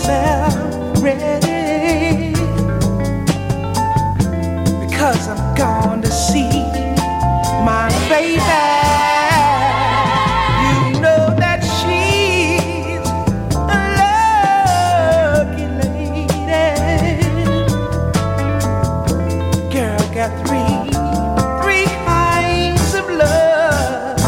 myself ready, because I'm going to see my baby. You know that she's a lucky lady. Girl got three kinds of love.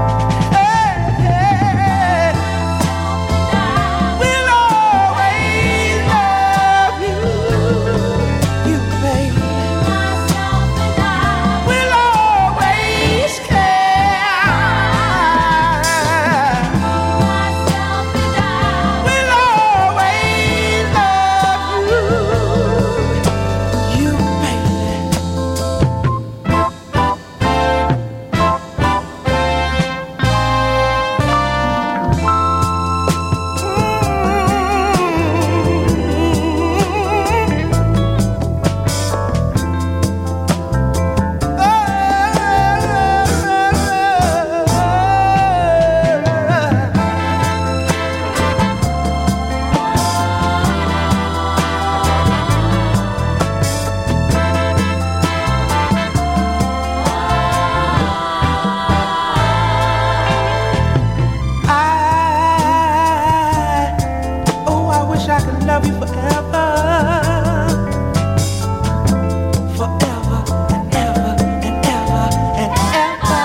Hey, we'll always love you, baby. We'll always care. We'll always love you, baby. I wish I could love you forever, forever and ever and ever and ever.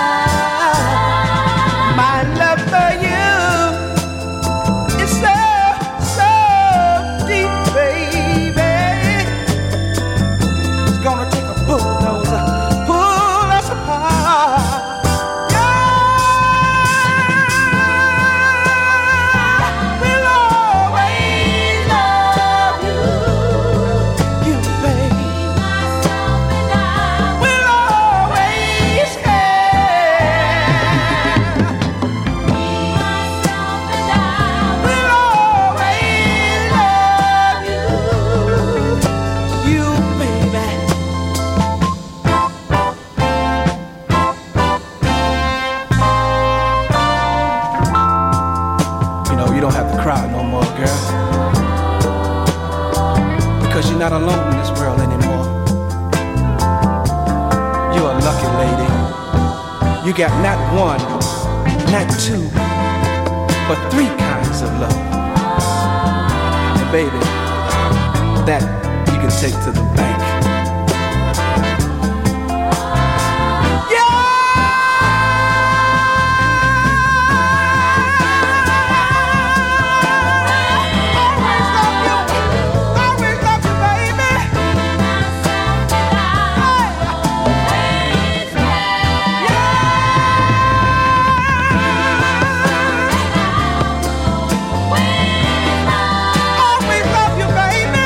My love for you is so, so deep, baby. It's gonna take a bulldozer, pull us apart. We'll always love you, baby. We'll always care. We'll always love you, baby. You know, you don't have to cry no more, girl, because you're not alone in this world anymore. You're a lucky lady. You got not one, not two, but three kinds of love. And baby, that you can take to the bank. Always love you, baby.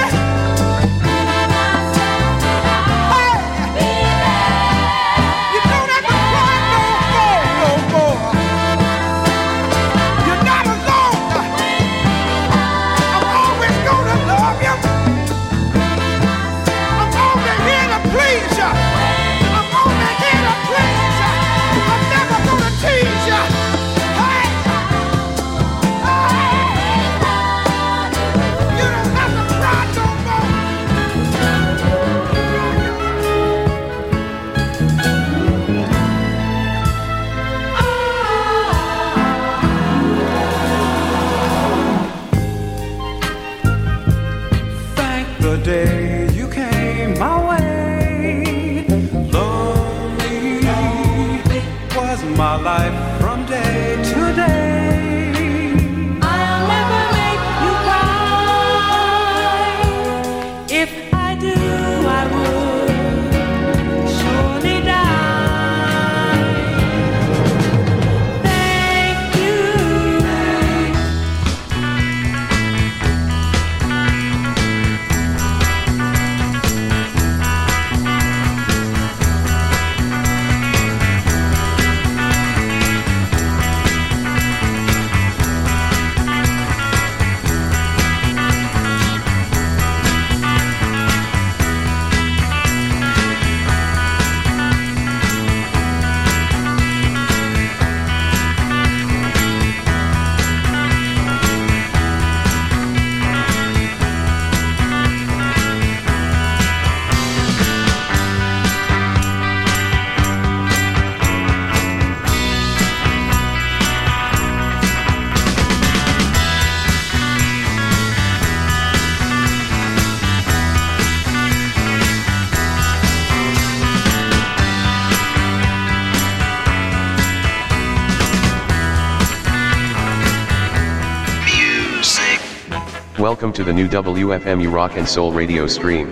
Welcome to the new WFMU Rock and Soul radio stream.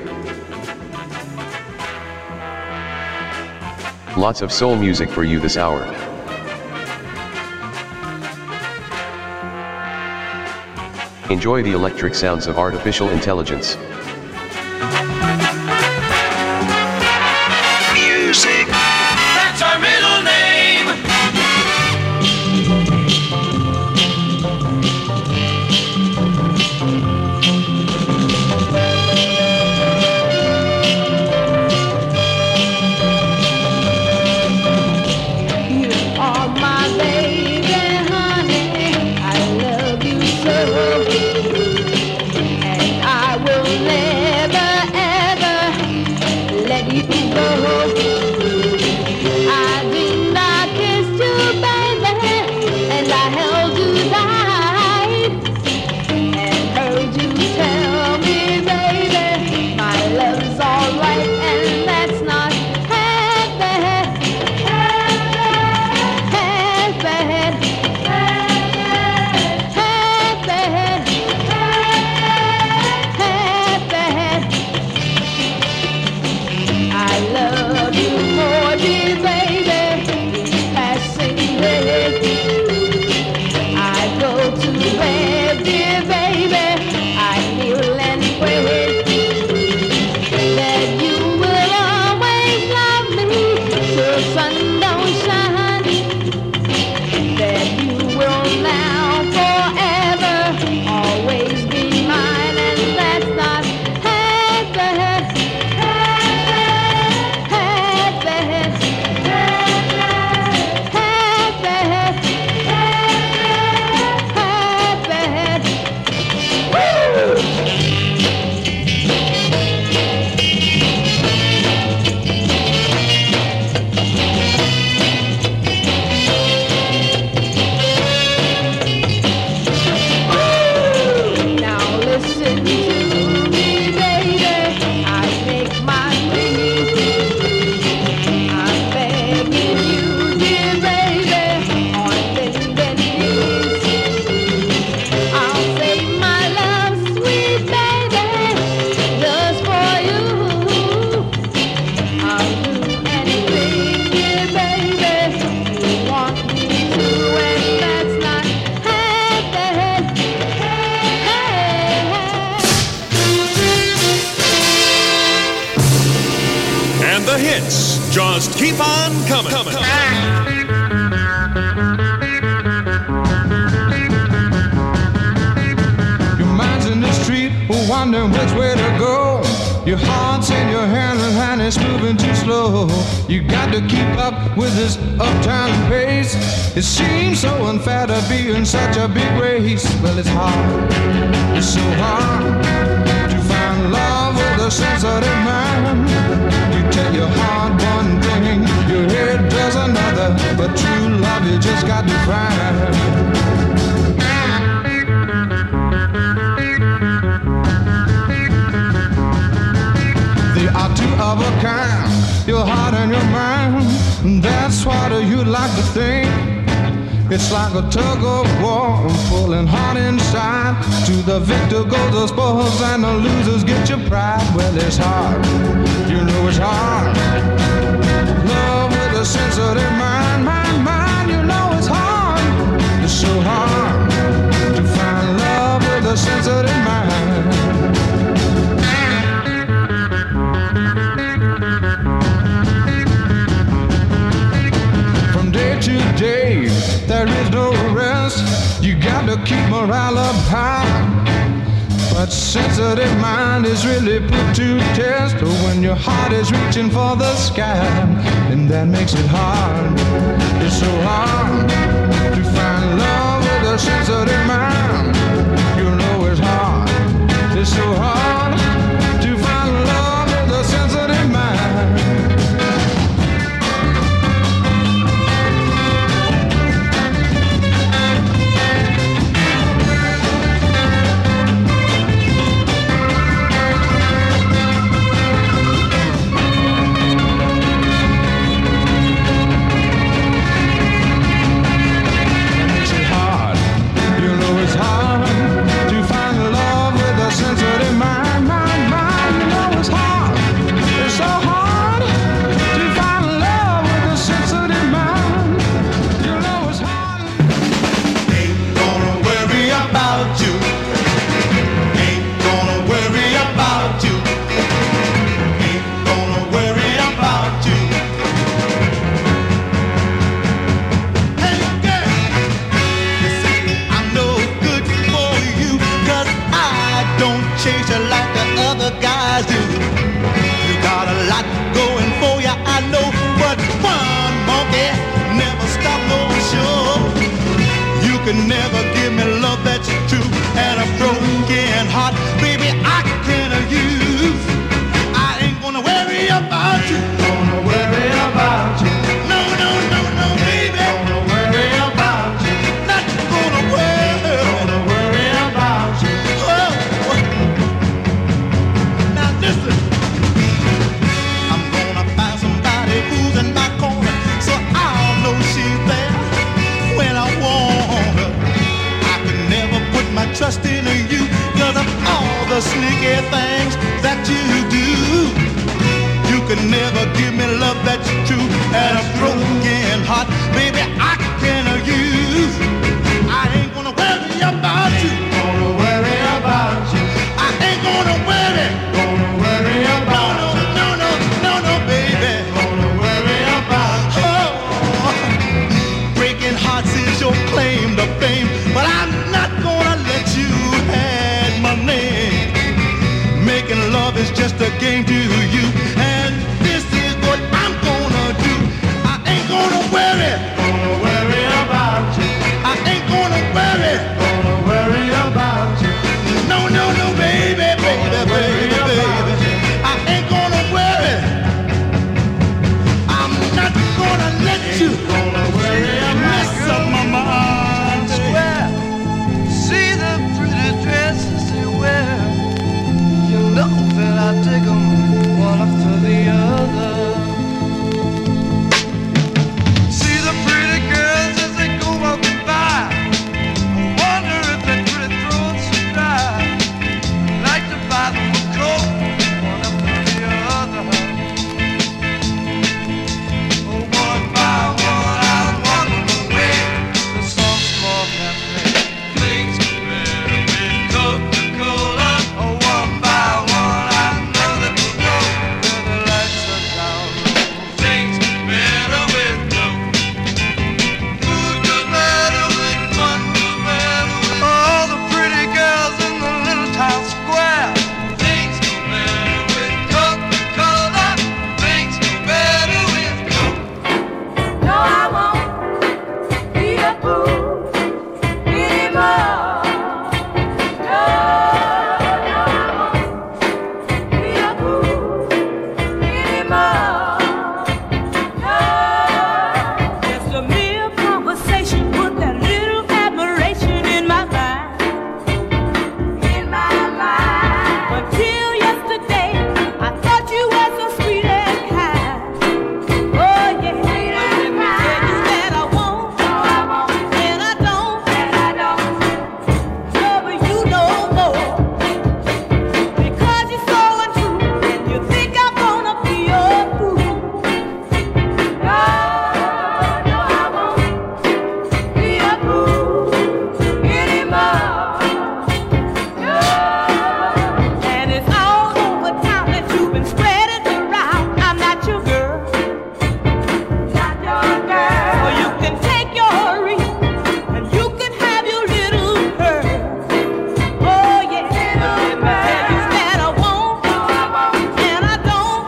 Lots of soul music for you this hour. Enjoy the electric sounds of artificial intelligence. Music. That's our middle name. You are my baby, honey. I love you so. And I will never, ever let you go. I did not kiss you, baby, and I held you tight and heard you tell me, baby, my love's alright, and that's not half bad, half bad, half bad, half bad. I love you more, dear baby, each passing day. I go to bed, dear baby, I kneel and pray that you will always love me till sun don't shine, that you will now forever always be mine, and that's not half bad, half bad, half bad, half bad. Woo! Now listen to me, baby. I make my plea. I'm begging you, dear baby, on bended knees. I'll save my love, sweet baby, just for you. I'll do anything, dear baby, you want me to, and that's not half bad. And the hits just keep on coming. Your mind's in the street, wondering which way to go. Your heart's in your hand and it's moving too slow. You got to keep up with this uptown pace. It seems so unfair to be in such a big race. Well, it's hard, it's so hard to find love with a sensitive mind. You tell your heart one thing, your head does another, but true love you just got to find. They are two of a kind, your heart and your mind. That's what you'd like to think. It's like a tug of war, pulling hard inside. To the victor goes the spoils and the losers get your pride. Well, it's hard, you know it's hard. Love with a sensitive mind, mind, you know it's hard. It's so hard to find love with a sensitive mind. From day to day, there is no rest. You got to keep morale up high. But sensitive mind is really put to test when your heart is reaching for the sky, and that makes it hard. It's so hard to find love with a sensitive mind. You know it's hard. It's so hard to find love with a sensitive mind. It's hard heart, baby, I can use. I ain't gonna worry about you. Gonna worry about you. No, no, no, no, baby. Gonna worry about you. Not gonna worry about you. Oh. Now listen, I'm gonna find somebody who's in my corner, so I'll know she's there when I want her. I can never put my trust in you, 'cause of all the sneaky things that you do. You can never give me love that's true, and a broken heart, baby, I can use. I ain't gonna worry about you. Gonna worry about you. I ain't gonna worry. Gonna worry about you. No, no, no, no, no, baby. Gonna worry about you. Oh, breaking hearts is your claim to fame, but I'm not gonna let you have my name. Making love is just a game to you, and this is what I'm gonna do. I ain't gonna worry. Gonna worry about you. I ain't gonna worry. Gonna worry about you. No, no, no, baby, baby, baby, baby. I ain't gonna worry. I'm not gonna let you mess up my mind. See the pretty dresses they wear. You know that I dig them one after the other. See the pretty girls as they go walking by. I wonder if their pretty throats are dry. I like to buy them a coat one after the other. Oh, one by one I'm walking away. The some small cafe. Things get better with Coca-Cola. Oh, one by one I know that we go where the lights are down. Things get better with Coke. Food goes better with fun goes better with all the pretty girls in the little town square. Things go better with Coca-Cola. Things go better with Coke. No, I won't be a fool anymore. No, no, I won't be a fool anymore. No, just a mere conversation put that little admiration in my mind. In my mind. Until yesterday, I thought you were so sweet and kind. Oh yeah, sweet and kind. That I won't, no, I won't, and I don't love you no more. Because you're so untrue, and you think I'm gonna be your fool. No, no, I won't be a fool anymore. No, and it's all over town that you've been spreading around. I'm not your girl. Not your girl. Or you can take your ring, and you can have your little pearl. Oh yeah, little pearl. That I won't, no, I won't, and I don't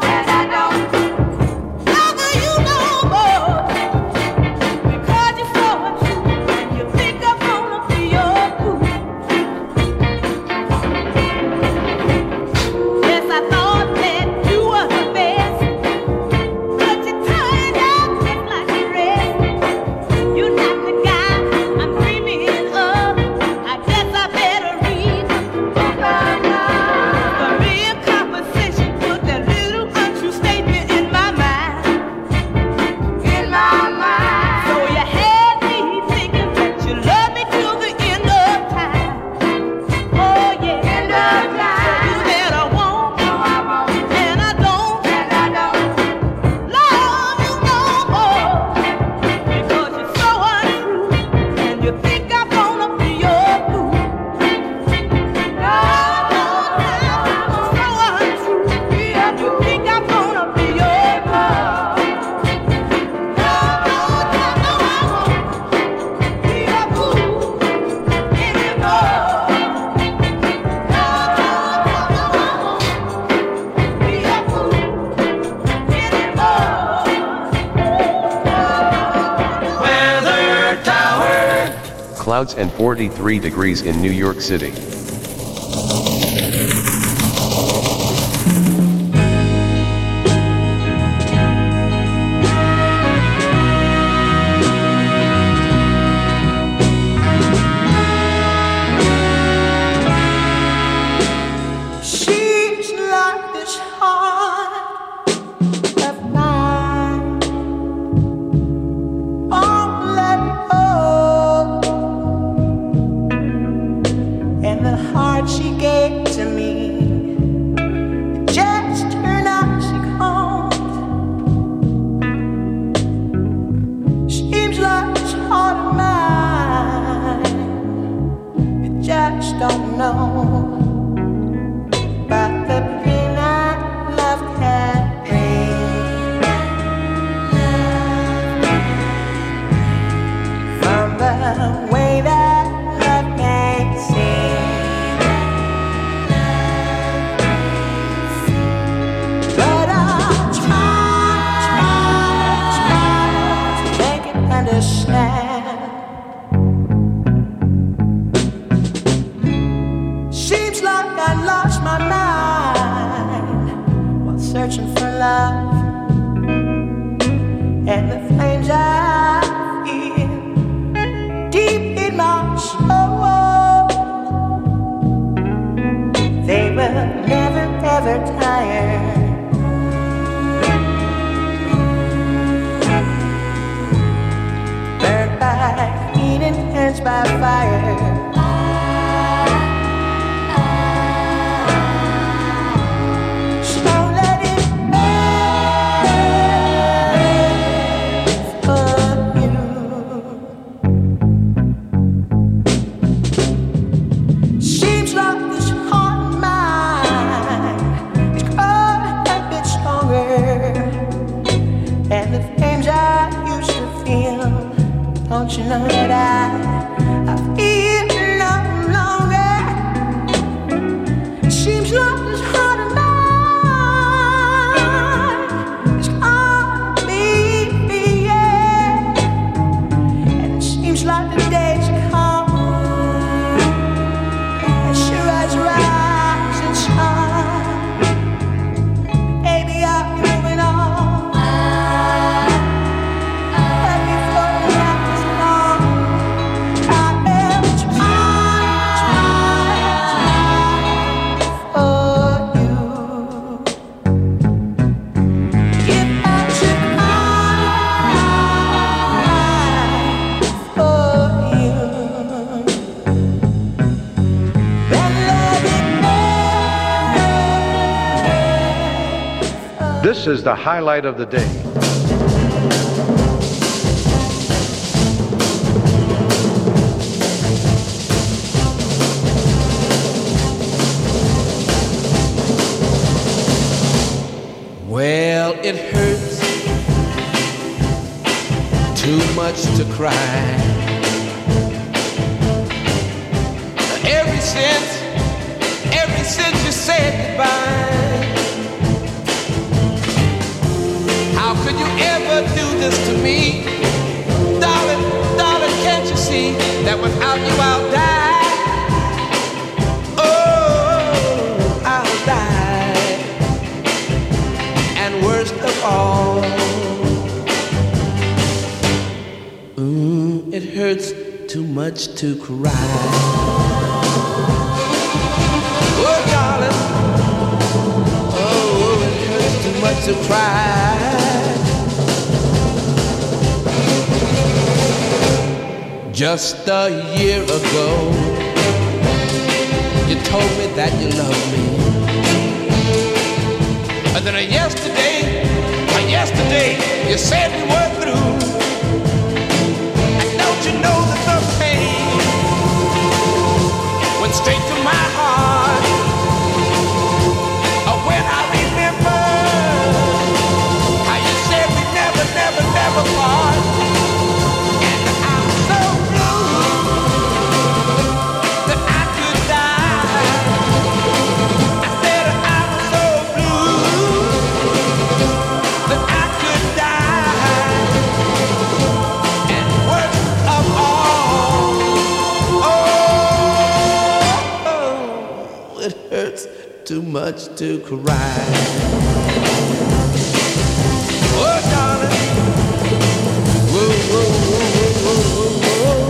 love you no more. Because you're so untrue, and you think I'm gonna be your fool. Yes, I thought that you were the best, but you turned out just like the rest. You're not the guy I'm dreaming of. I guess I better read the book of love. The mere conversation put that little untrue statement in my mind. In my mind. So you had me thinking that you love me till the end of time. Oh yeah, end of time. You said I won't, no, I won't, and I don't love you no more. Because you're so untrue, and you think I'm gonna be your fool. No, no, no, I'm so untrue, and you think I'm gonna be your fool. No, no, no, no, I won't be a fool anymore. No, no, no, no, I won't be a fool anymore. Weather Tower. Clouds and 43 degrees in New York City. This is the highlight of the day. Well, it hurts too much to cry. Ever since you said goodbye. How could you ever do this to me? Darling, darling, can't you see that without you I'll die? Oh, I'll die. And worst of all, it hurts too much to cry. Oh, darling, oh, it hurts too much to cry. Just a year ago, you told me that you loved me. And then yesterday, you said we were through. And don't you know that the pain went straight to my heart? When I remember how you said we never, never, never part. And I'm so blue that I could die. I said I'm so blue that I could die. And worst of all, oh, it hurts too much to cry. Oh, darling. Whoa, whoa, whoa, whoa, whoa, whoa, whoa.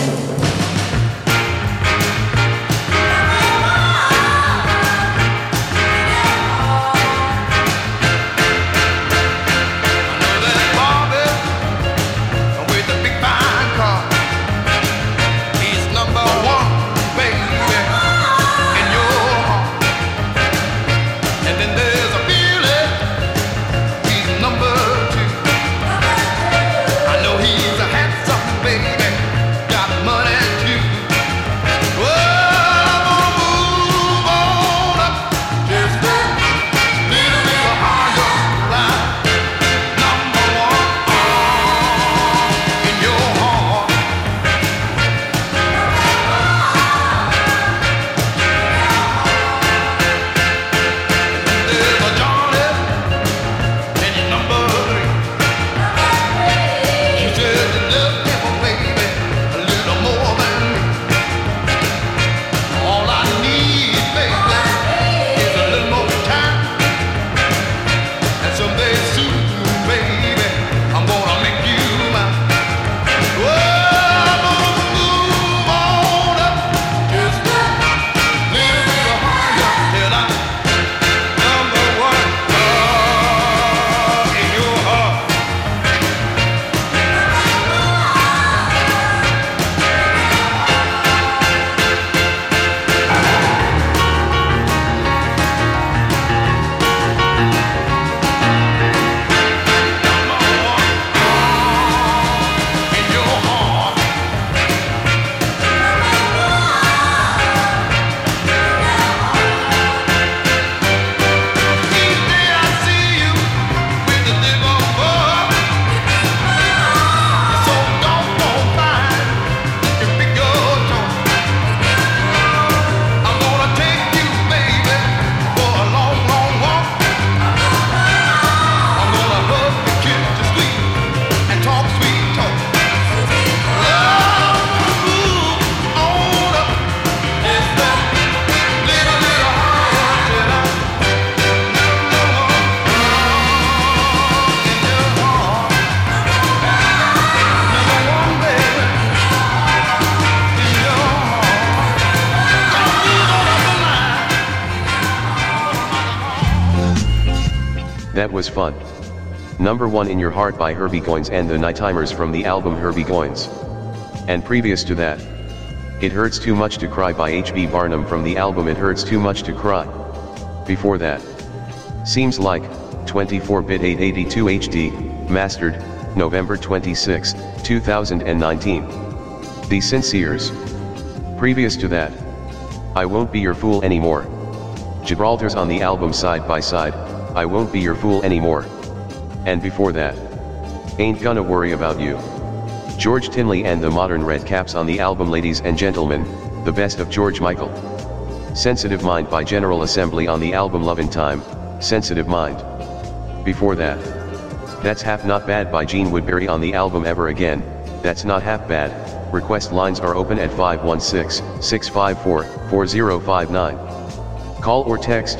That was fun. Number 1 in Your Heart by Herbie Goins and the Nighttimers from the album Herbie Goins. And previous to that, It Hurts Too Much to Cry by H.B. Barnum from the album It Hurts Too Much to Cry. Before that, Seems Like, 24-bit 882 HD, mastered, November 26, 2019. The Sinceres. Previous to that, I Won't Be Your Fool Anymore. Gibraltar's on the album Side by Side, I Won't Be Your Fool Anymore. And before that, Ain't Gonna Worry About You. George Tinley and the Modern Redcaps on the album Ladies and Gentlemen, the best of George Michael. Sensitive Mind by General Assembly on the album Love in Time, Sensitive Mind. Before that, That's Half Not Bad by Gene Woodbury on the album Ever Again, That's Not Half Bad. Request lines are open at 516-654-4059. Call or text,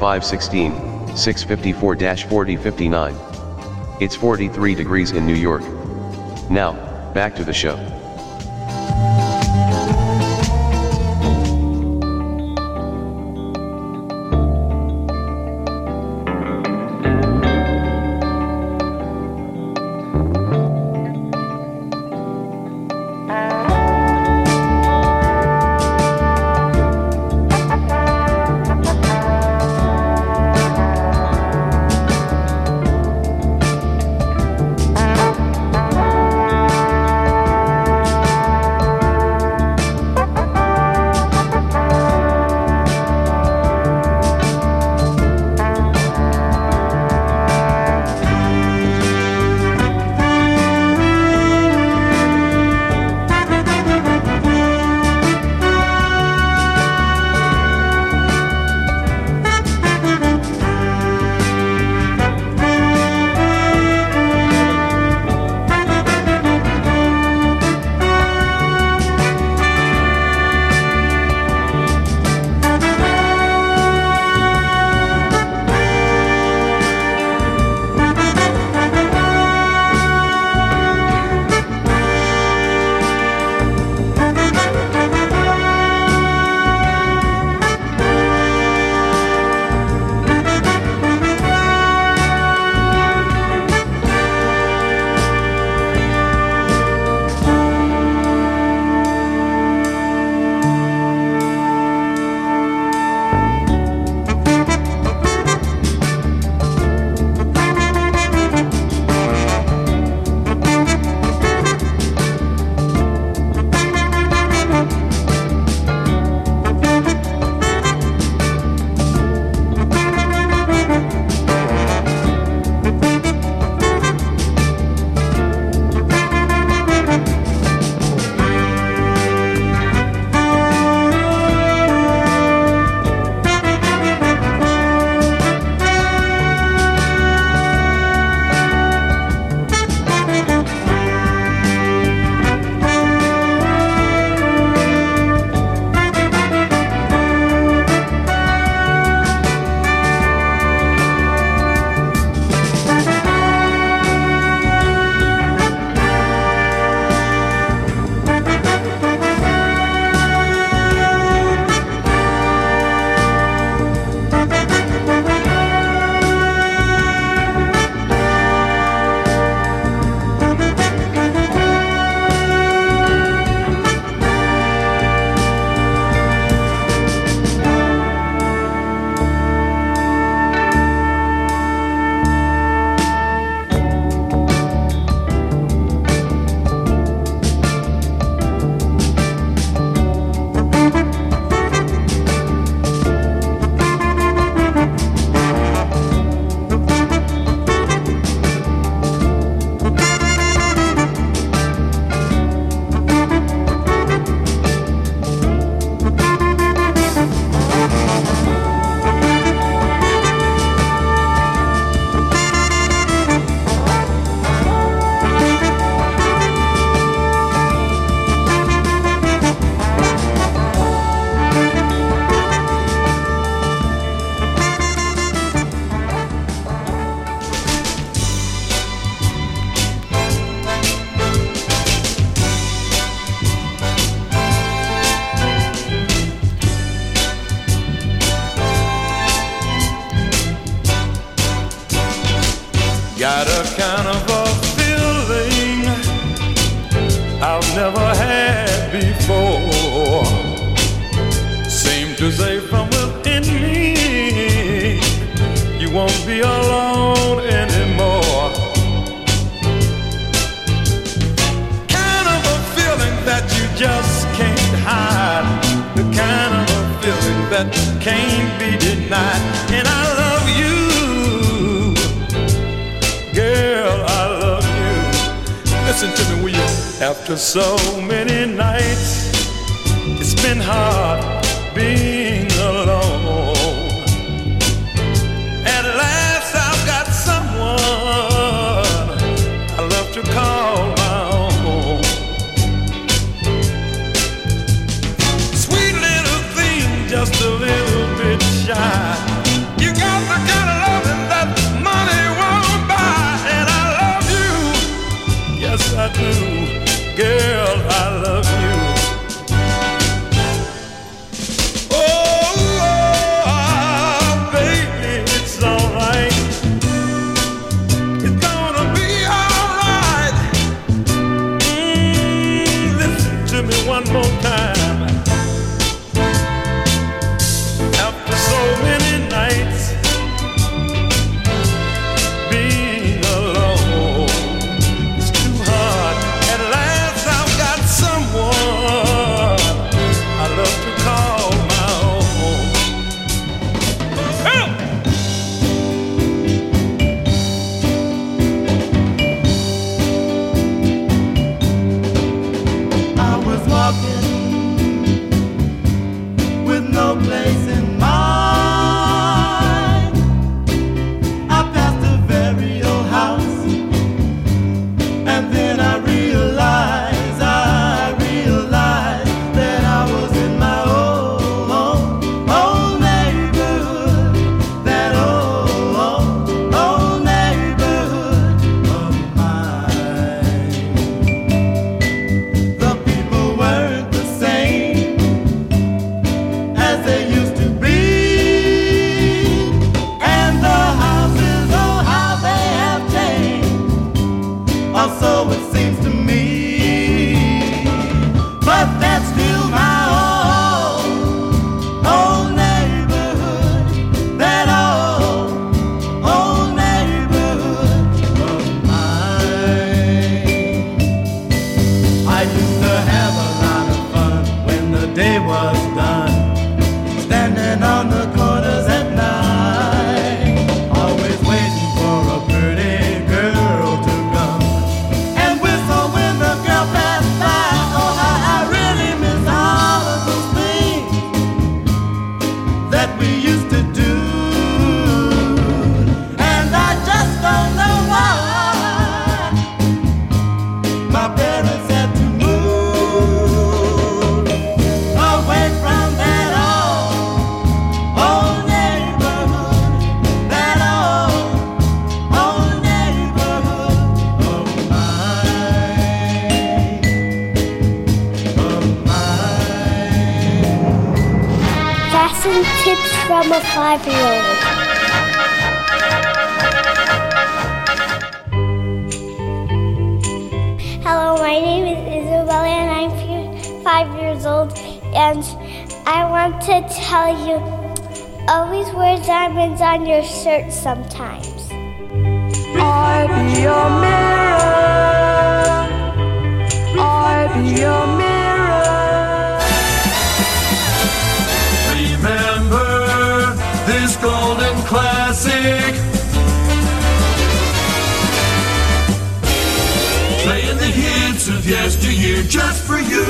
516-654-4059. It's 43 degrees in New York. Now, back to the show. won't be alone anymore. Kind of a feeling that you just can't hide, the kind of a feeling that can't be denied. And I love you, girl, I love you. Listen to me, will you? After so many nights, it's been hard being alone. At last I've got someone I love to call my own. Sweet little thing, just a little bit shy. You got the kind of loving that money won't buy. And I love you, yes I do, girl, I love you. One more time. After so many nights being alone, it's too hard. At last I've got someone I love to call my own. Help! Walking with no place in mind, I passed a very old house, and then I realized that I was in my old neighborhood, that old neighborhood of mine. The people weren't the same as they used to be, and the houses, oh how they have changed, or so it seems to me. But that's still my old neighborhood, that old neighborhood of mine. I used to have a lot of fun when the day was done, standing on the corners at night, always waiting for a pretty girl to come and whistle when the girl passed by. Oh, how I really miss all of those things that we used to do, and I just don't know why my parents had to move away from that old neighborhood, that old neighborhood of mine, Fashion tips from a 5-year-old. Hello, my name is Isabella and I'm 5 years old, and I want to tell you, always wear diamonds on your shirt sometimes. I be your mirror, I be your mirror. Remember this golden classic, playing the hits of yesteryear just for you.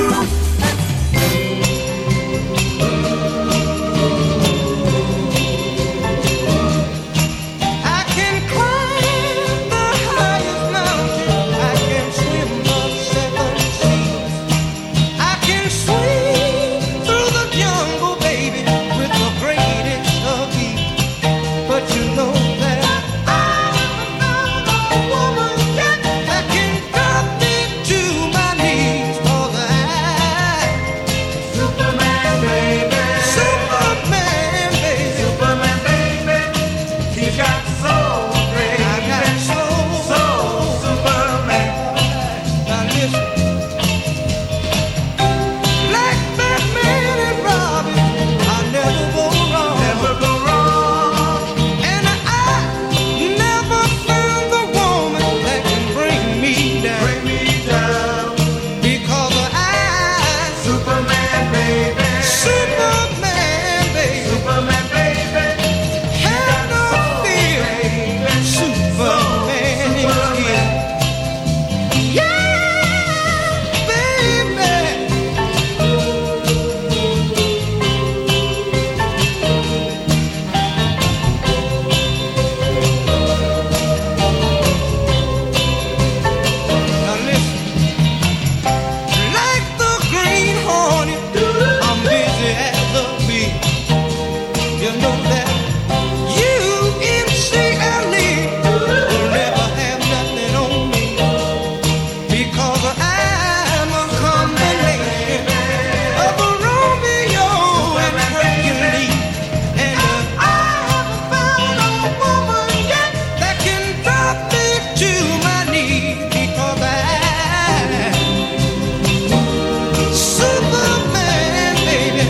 I can climb the highest mountain, I can swim the 7 seas, I can swing through the jungle, baby, with the greatest of ease. But you know that I'm not a woman yet that can drop me to my knees, 'cause I you know that you in CLE will never have nothing on me, because I'm a combination of a Romeo and Hercules, and I haven't found a woman yet that can drop me to my knees, because I'm Superman, baby.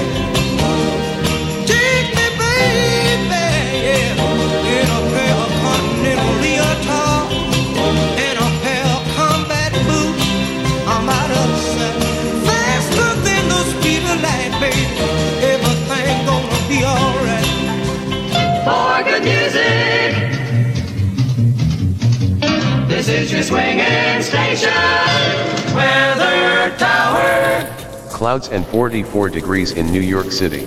Take me, baby, yeah, in a pair of continental leotard and a pair of combat boots. I'm out of sight, faster than the speed of light, baby. Everything gonna be alright. For good music, this is your swinging station. Weather Tower. Clouds and 44 degrees in New York City.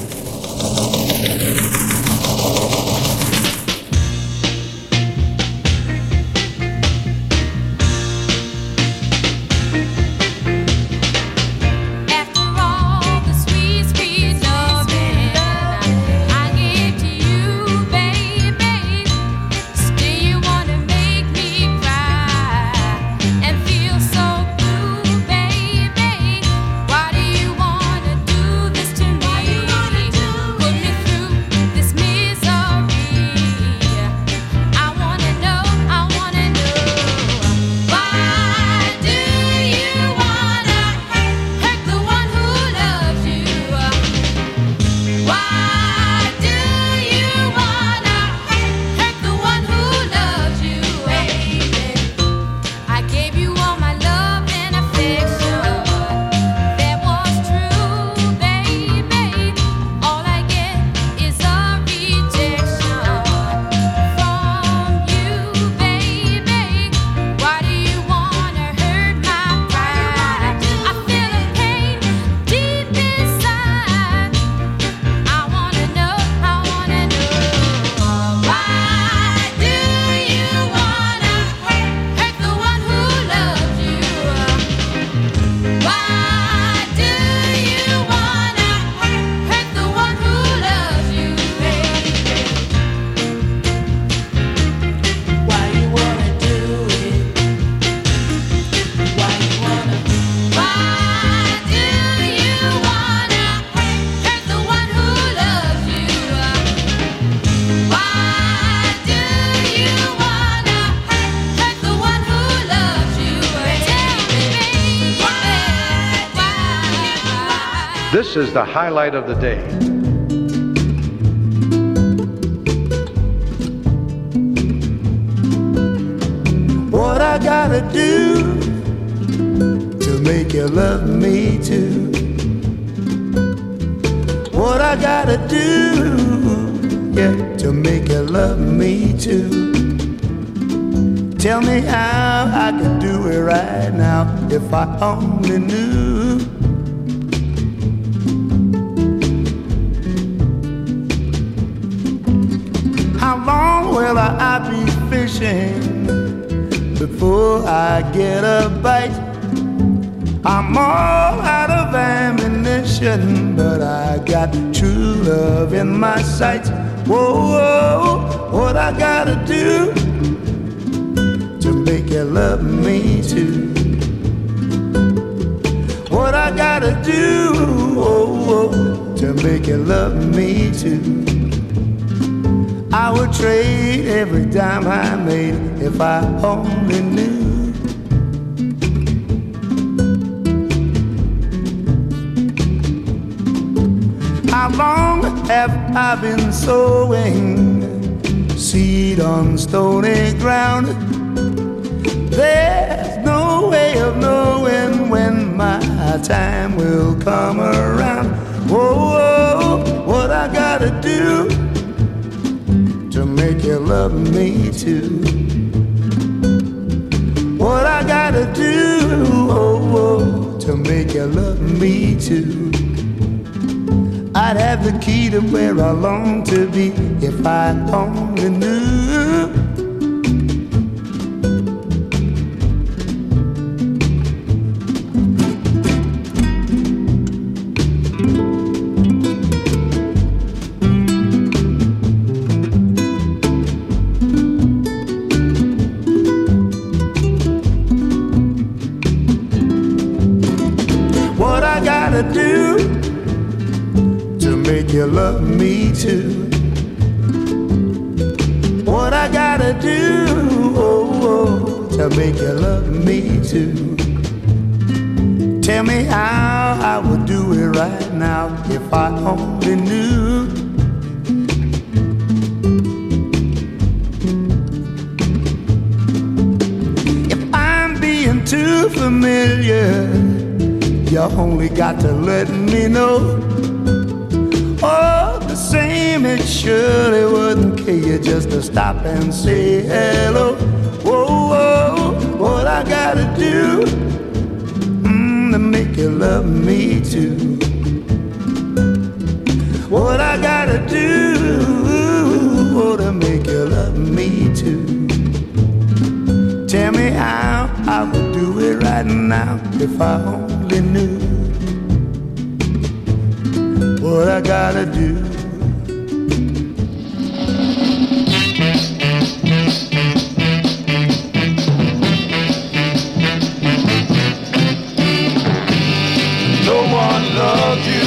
After all the sweet, sweet loving I gave to you, baby, still you wanna make me cry and feel so blue, baby. Why do you wanna do this to me? Put me through this misery. I wanna know, why do you wanna hurt the one who loves you? Why do you wanna hurt the one who loves you, baby? I gave you all my love and affection. That was true, baby. All I get is a rejection from you, baby. Why do you wanna hurt my pride? I feel a pain deep inside. I wanna know, why do you wanna hurt the one who loves you? Why do you wanna hurt the one who loves you, baby? Why you wanna do it? Why you wanna? Why do you wanna hurt the one who loves you? Why do you wanna hurt the one who loves you? Tell me, baby, why? This is the highlight of the day. What I gotta do to make you love me too? What I gotta do, yeah, to make you love me too? Tell me how I could do it right now if I only knew. How long will I be fishing before I get a bite? I'm all out of ammunition, but I got true love in my sights. Whoa, whoa, what I gotta do to make you love me too? What I gotta do, oh, to make you love me too? I would trade every dime I made if I only knew. How long have I been sowing seed on stony ground? There's no way of knowing when my time will come around. Whoa, whoa, what I gotta do to make you love me too? What I gotta do, oh, oh, to make you love me too? I'd have the key to where I long to be if I only knew. love me too. What I gotta do, to make you love me too. Tell me how I would do it right now if I only knew. If I'm being too familiar, you only got to let me know. Oh, the same, it surely wouldn't kill you just to stop and say hello. Whoa, whoa, what I gotta do to make you love me too. What I gotta do to make you love me too. Tell me how I would do it right now if I only knew what I gotta do. No one loves you,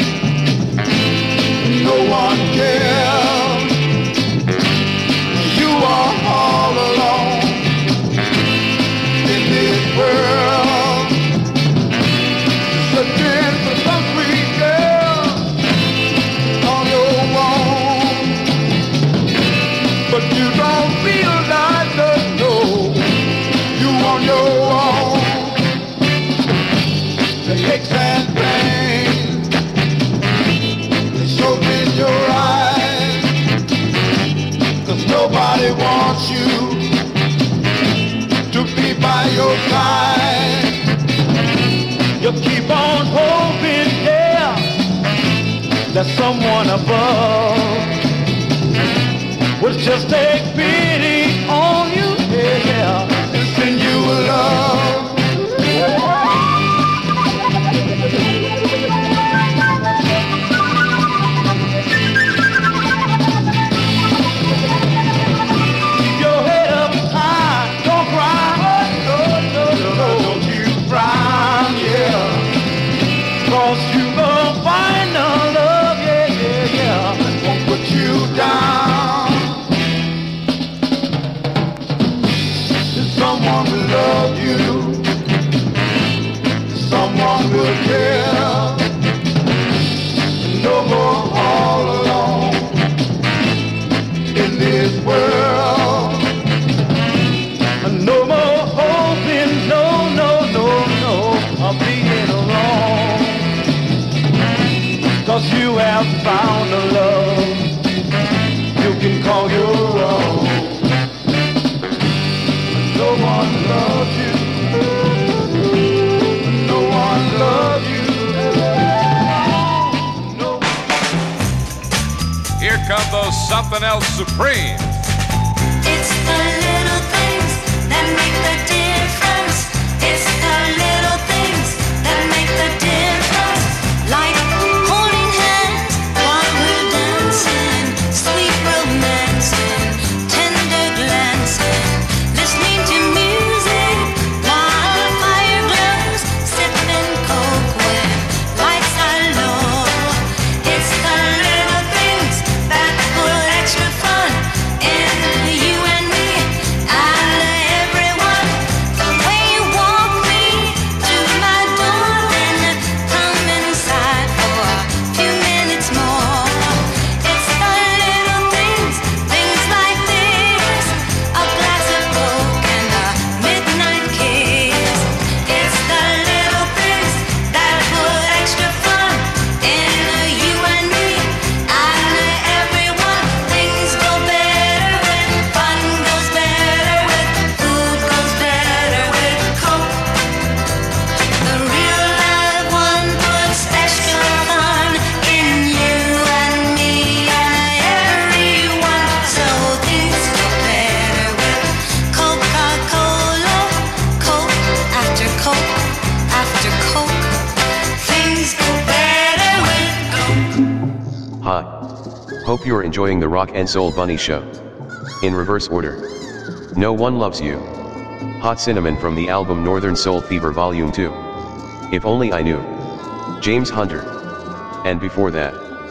no one cares. You are all alone in this world, searching for some sweet girl on your own. But you don't realize that no, you on your own. The aches and pains, they show in your eyes, 'cause nobody wants you to be by your side. You keep on hoping, yeah, that someone above will just take pity on you, yeah, and send you a love. Someone will love you, someone will care, no more all alone in this world, no more hoping, no, of being alone, 'cause you have found a love you can call your own. No one loves you. No one loves you. No. Here come those something else supreme. It's the little things that make the difference. It's the little things that make the difference. Like holding hands while we're dancing, sweet romancing, tender glancing. Listening to music while the fire glows, sipping coke when lights are low. It's the little things that put extra fun in you and me and everyone. The way you walk me to my door, then come inside for a few minutes more. It's the little things like this, a glass of coke and a midnight kiss. It's the little things that put extra fun in you and me and everyone. Things go better when fun goes better, with food goes better with coke. The real live one puts extra fun in you and me and everyone. So things go better with Coca-Cola, Coke after Coke after Coke. Things go better with Coke. Hi. Hope you're enjoying the Rock and Soul Bunny Show. In reverse order. No One Loves You. Hot Cinnamon from the album Northern Soul Fever Volume 2. If Only I Knew. James Hunter. And before that,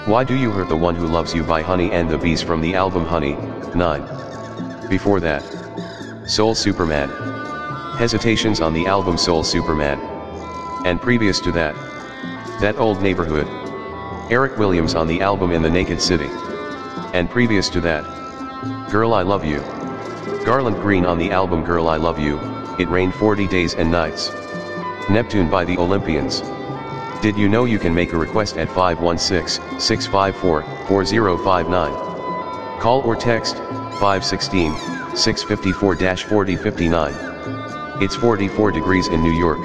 Why Do You Hurt the One Who Loves You by Honey and the Bees from the album Honey, 9. Before that, Soul Superman. Hesitations on the album Soul Superman. And previous to that, That Old Neighborhood. Eric Williams on the album In the Naked City. And previous to that, Girl I Love You. Garland Green on the album Girl I Love You, It Rained 40 Days and Nights. Neptune by the Olympians. Did you know you can make a request at 516-654-4059? Call or text 516-654-4059. It's 44 degrees in New York.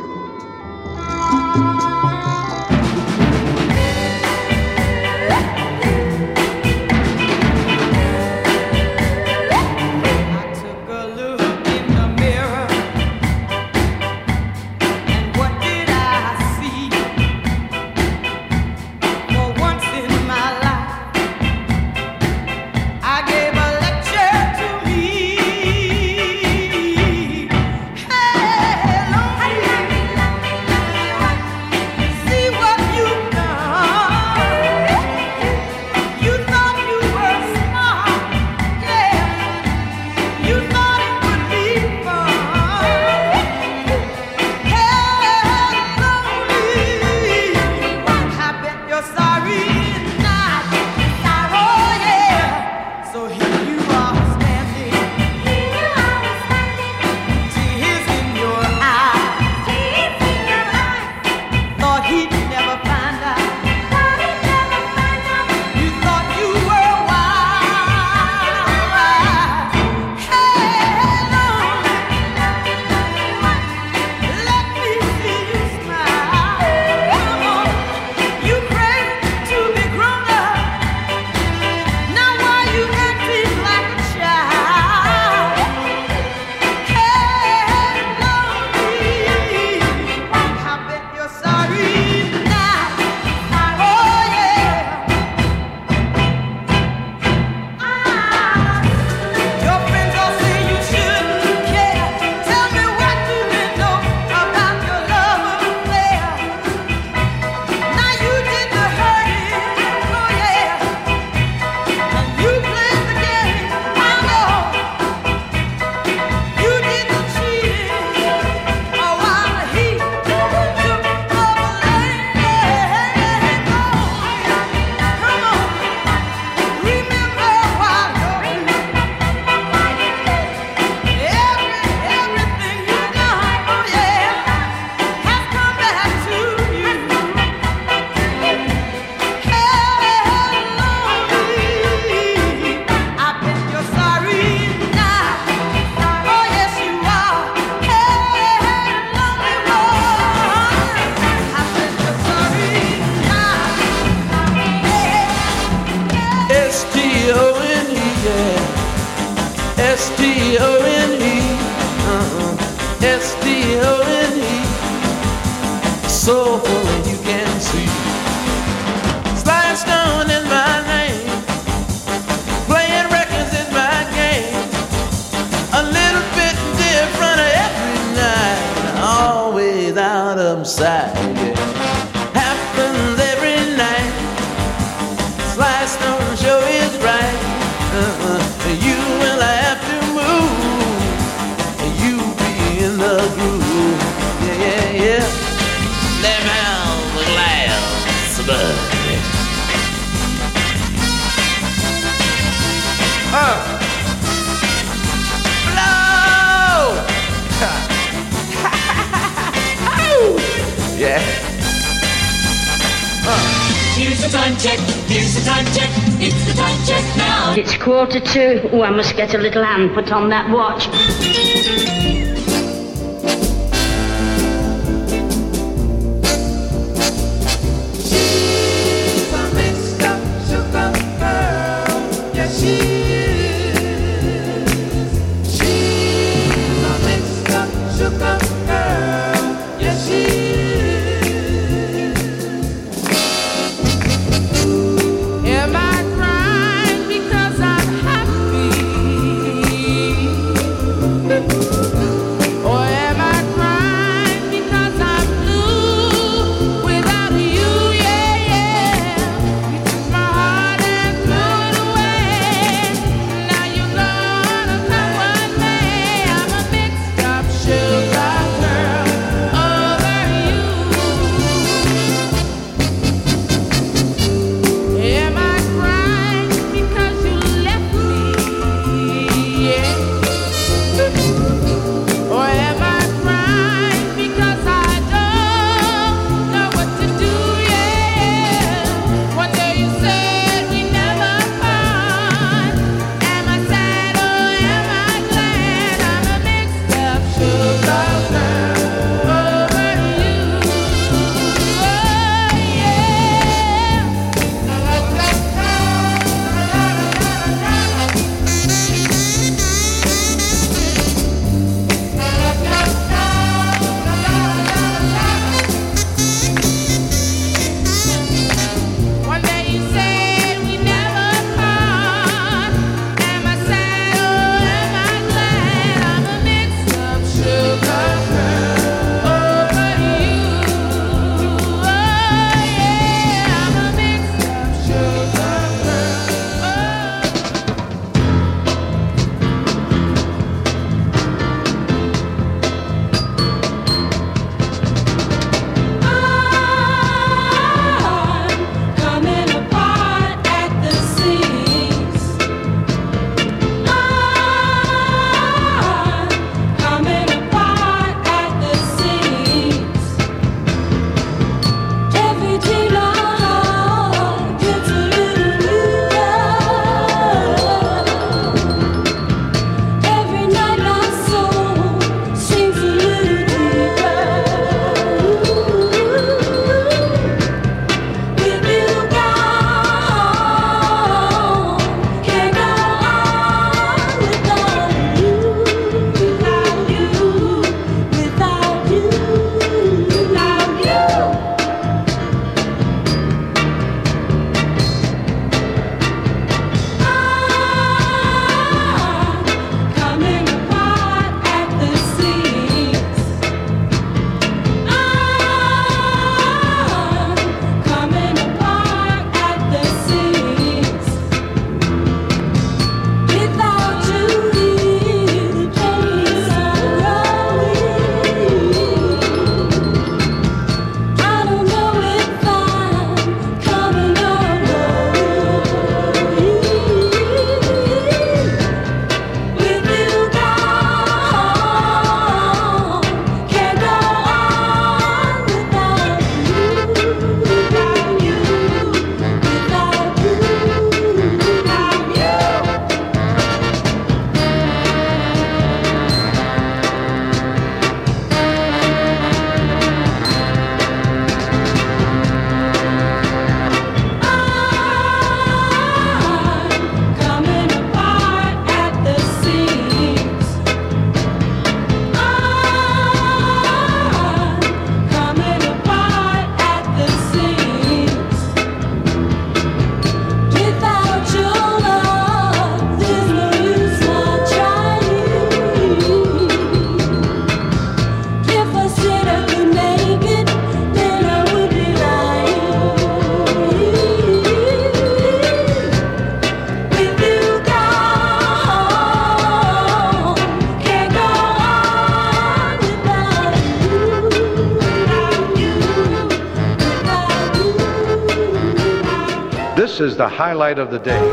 It's 1:45. Oh, I must get a little hand put on that watch. My this is the highlight of the day.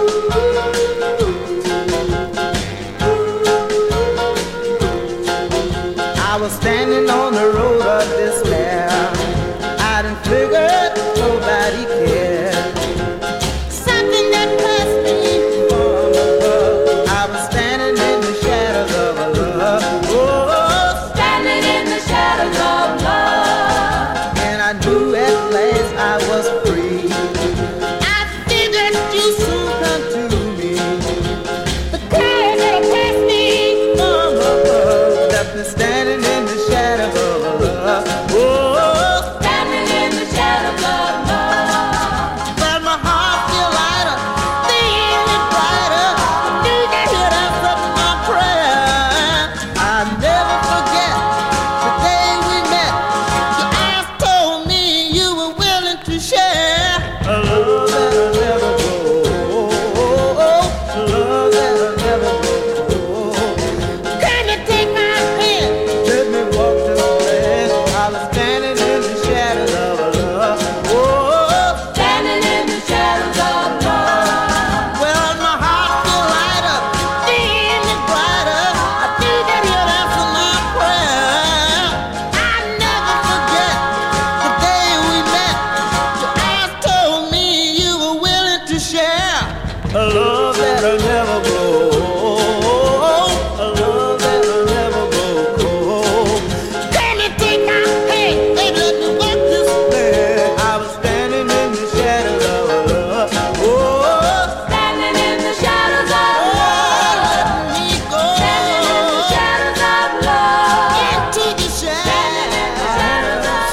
I was standing on the road of despair. I didn't figure nobody cared. Something that passed me from above. I was standing in the shadows of a love. Oh, standing in the shadows of love. And I knew at last I was free. I figured you soon come to me. The clouds that passed me from above left me standing in the shadows of a love. Oh, standing in the shadows of love. But my heart feel lighter, feeling brighter. You can hear that from my prayer. I'll never forget the day we met. Your eyes told me you were willing to share a love that'll never grow. A love that'll never grow. Can you take my hand? Let me walk this land. I was standing in the shadows of a love. Oh, standing in the shadows of love. Well, my heart feel lighter, feeling brighter. I think that you'll answer my prayer. I never forget the day we met. Your eyes told me you were willing to share a love that'll never grow. A love that'll never grow cold. Can you take my hand? Baby, let me walk this land. I was standing in the shadows of a love. Oh, standing in the shadows of love. Let me go. Standing in the shadows of love. Into the shadows of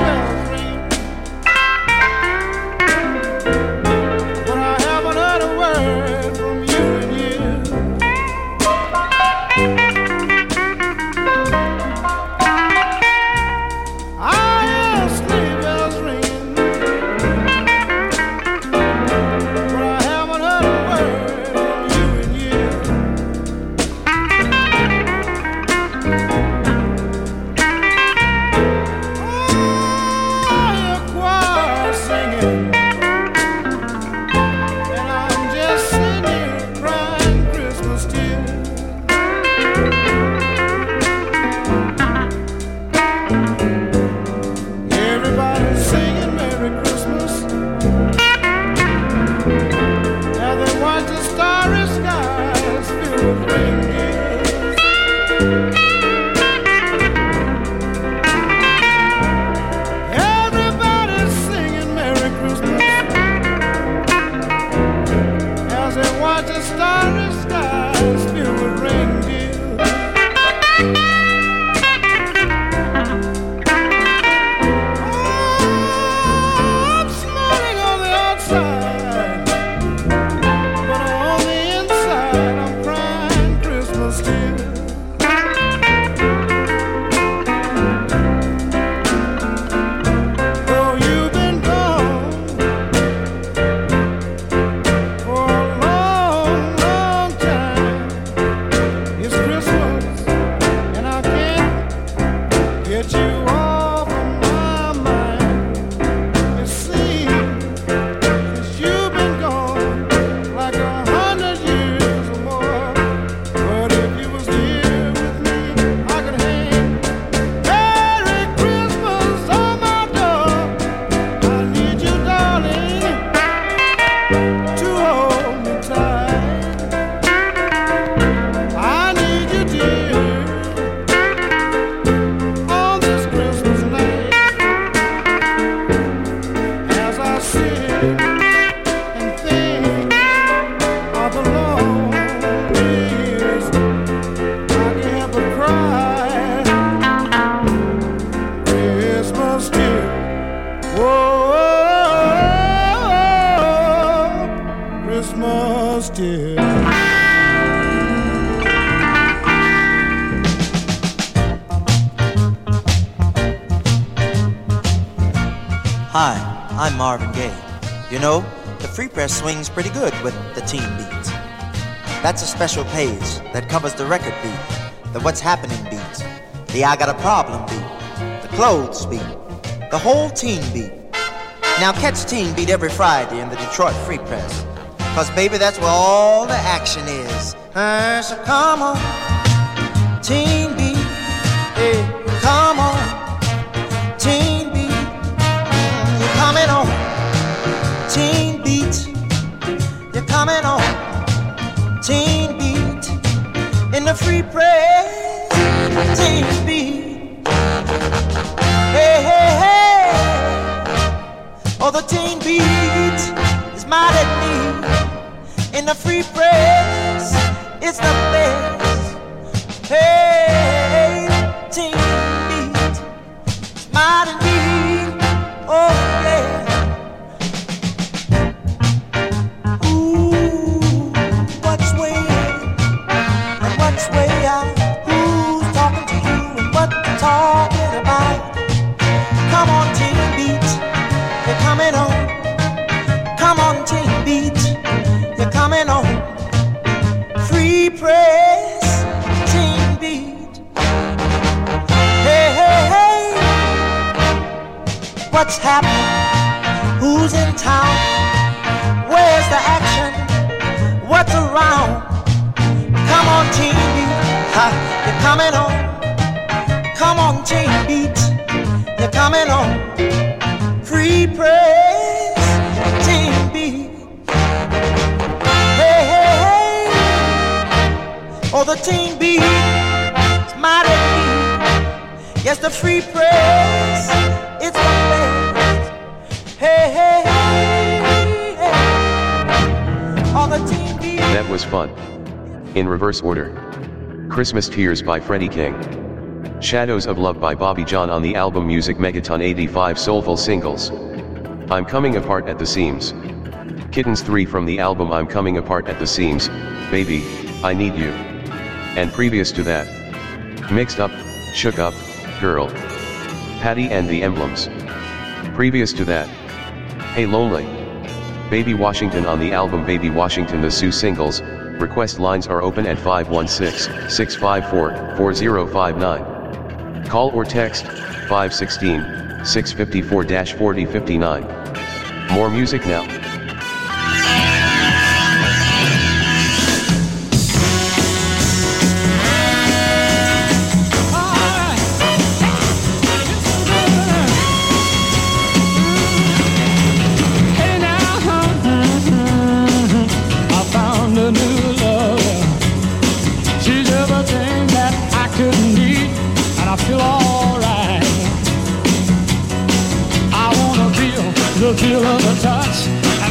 But I haven't heard a word from you and you. I hear sleigh bells ringing, but I haven't heard a word from you and you. I hear choir singing. And I'm just sitting here crying Christmas tears. Everybody's singing Merry Christmas as they watch the starry skies filled with reindeers. Everybody's singing Merry Christmas as they watch the starry skies filled with reindeer. Oh, I'm smiling on the outside, but on the inside I'm crying Christmas tears. Though you've been gone for a long, long time, it's Christmas and I can't get you off of my mind. It seems since you've been gone like 100 years or more. But if you was here with me, I could hang Merry Christmas on my door. I need you, darling, to hold me tight. I need you, dear, on this Christmas night. As I sit and think of the long years, I can't help but cry. Christmas dear, whoa, Christmas dear. Hi, I'm Marvin Gaye. You know, the Free Press swings pretty good with the teen beats. That's a special page that covers the record beat, the What's Happening beat, the I Got a Problem beat, the Clothes beat, the whole teen beat. Now catch Teen Beat every Friday in the Detroit Free Press. Cause baby, that's where all the action is. So come on, Teen Beat, hey, come on, Teen Beat, you're coming on, Teen Beat, you're coming on, Teen Beat, in the Free Press, Teen Beat, hey, hey, hey, oh the Teen Beat is mad at me, in the Free Press, it's the best. Hey, Teen Beat, smile at me, oh yeah. Ooh, what's way in and what's way out? Who's talking to you and what they're talking about? Come on, Teen Beat, you're coming on. Come on, Teen Beat, you're coming on. Free Press, Teen Beat. Hey, hey, hey. What's happening? Who's in town? Where's the action? What's around? Come on, Teen Beat, ha, you're coming on. Come on, Teen Beat, you're coming on. Free Press, Teen Beat. Hey, hey, hey. Oh, the Teen Beat is mad at me. Yes, the Free Press, it's the best. Hey, hey, hey. Oh, the Teen Beat. That was fun. In reverse order. Christmas Tears by Freddie King. Shadows of Love by Bobby John on the album Music Megaton 85 Soulful Singles. I'm Coming Apart at the Seams. Kittens 3 from the album I'm Coming Apart at the Seams, Baby, I Need You. And previous to that, Mixed Up, Shook Up, Girl, Patty and the Emblems. Previous to that, Hey Lonely, Baby Washington on the album Baby Washington. The Sue singles. Request lines are open at 516-654-4059. Call or text 516-654-4059. More music now. The feel of the touch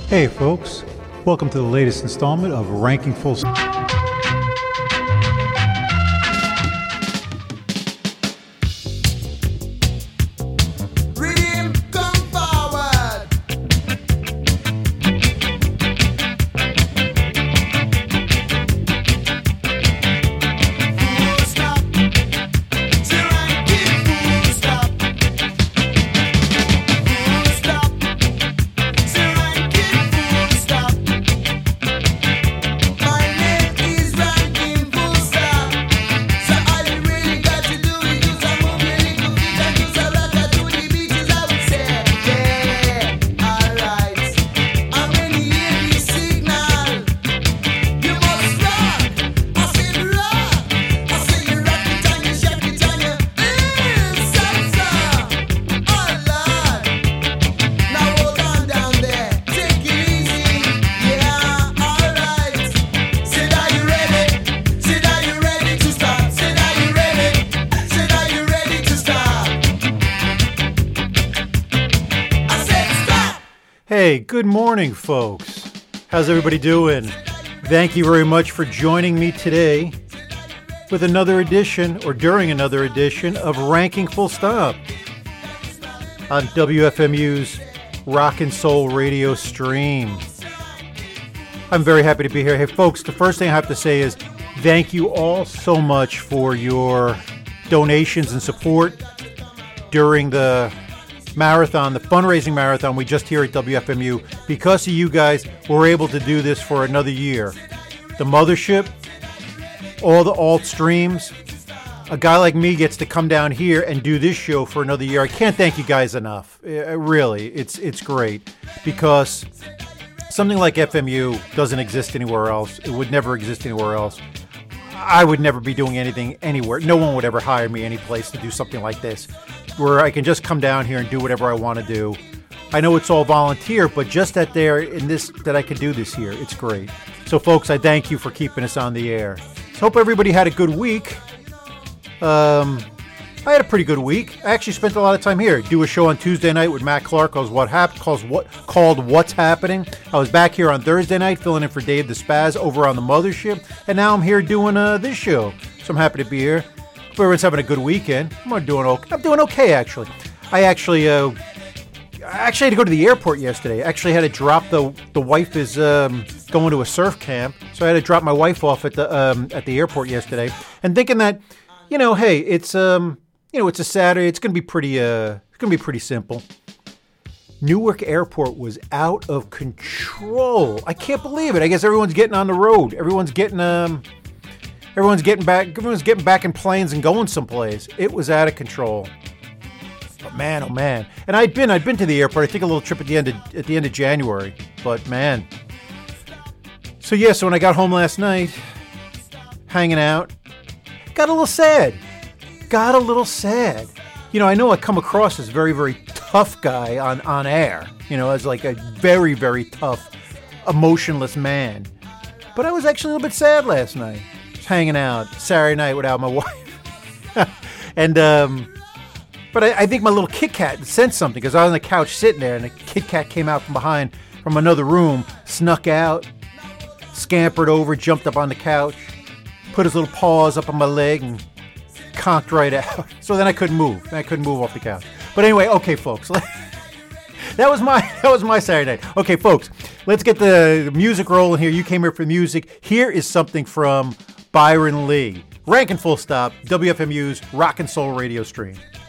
Hey folks, welcome to the latest installment of Ranking Full Stop. Hey, good morning, folks. How's everybody doing? Thank you very much for joining me today with another edition, or during another edition, of Ranking Full Stop on WFMU's Rock and Soul radio stream. I'm very happy to be here. Hey, folks, the first thing I have to say is thank you all so much for your donations and support during the marathon, the fundraising marathon we just here at WFMU. Because of you guys, we're able to do this for another year. The mothership, all the alt streams, a guy like me gets to come down here and do this show for another year. I can't thank you guys enough. Really, it's great, because something like FMU doesn't exist anywhere else. It would never exist anywhere else. I would never be doing anything anywhere. No one would ever hire me any place to do something like this, where I can just come down here and do whatever I want to do. I know it's all volunteer, but just that I could do this here, it's great. So folks, I thank you for keeping us on the air. So hope everybody had a good week. I had a pretty good week. I actually spent a lot of time here. Do a show on Tuesday night with Matt Clark called What's Happening. I was back here on Thursday night filling in for Dave the Spaz over on the mothership, and now I'm here doing this show. So I'm happy to be here. Hope everyone's having a good weekend. I'm doing okay, actually. I actually had to go to the airport yesterday. I actually had to drop the wife is going to a surf camp, so I had to drop my wife off at the airport yesterday. And thinking that, hey, it's it's a Saturday. It's gonna be pretty simple. Newark Airport was out of control. I can't believe it. I guess everyone's getting on the road. Everyone's getting back in planes and going someplace. It was out of control. But man, oh man. And I'd been to the airport. I think a little trip at the end of January. But man. So when I got home last night, hanging out, got a little sad. I know I come across as a very, very tough guy on air, as like a very, very tough, emotionless man. But I was actually a little bit sad last night. Just hanging out Saturday night without my wife. And, but I think my little Kit Kat sensed something, because I was on the couch sitting there, and a Kit Kat came out from behind, from another room, snuck out, scampered over, jumped up on the couch, put his little paws up on my leg, and conked right out. So then I couldn't move. Off the couch. But anyway, okay, folks. That was my Saturday night. Okay, folks, let's get the music rolling here. You came here for music. Here is something from Byron Lee. Rankin' Full Stop, WFMU's Rock and Soul radio stream.